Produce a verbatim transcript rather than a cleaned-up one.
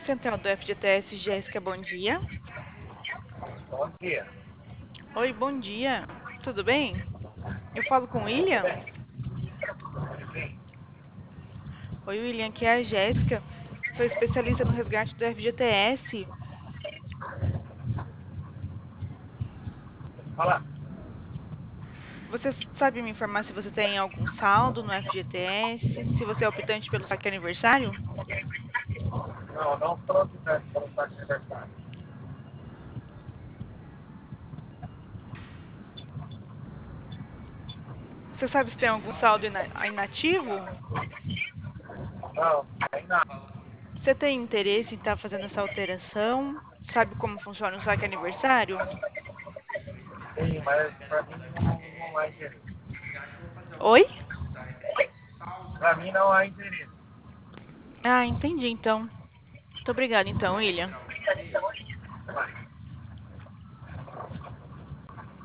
Central do F G T S, Jéssica, bom dia. Bom dia. Oi, bom dia. Tudo bem? Eu falo com o Tudo William? bem? Sim. Oi, William, aqui é a Jéssica. Sou especialista no resgate do F G T S. Fala. Você sabe me informar se você tem algum saldo no F G T S? Se você é optante pelo saque aniversário? Não, não estou optando pelo saque de aniversário. Você sabe se tem algum saldo ina- inativo? Não, ainda Você tem interesse em estar fazendo essa alteração? Sabe como funciona o saque aniversário? tem, mas para mim não, não há interesse. Oi? Para mim não há interesse. Ah, entendi então. Muito obrigada então, William.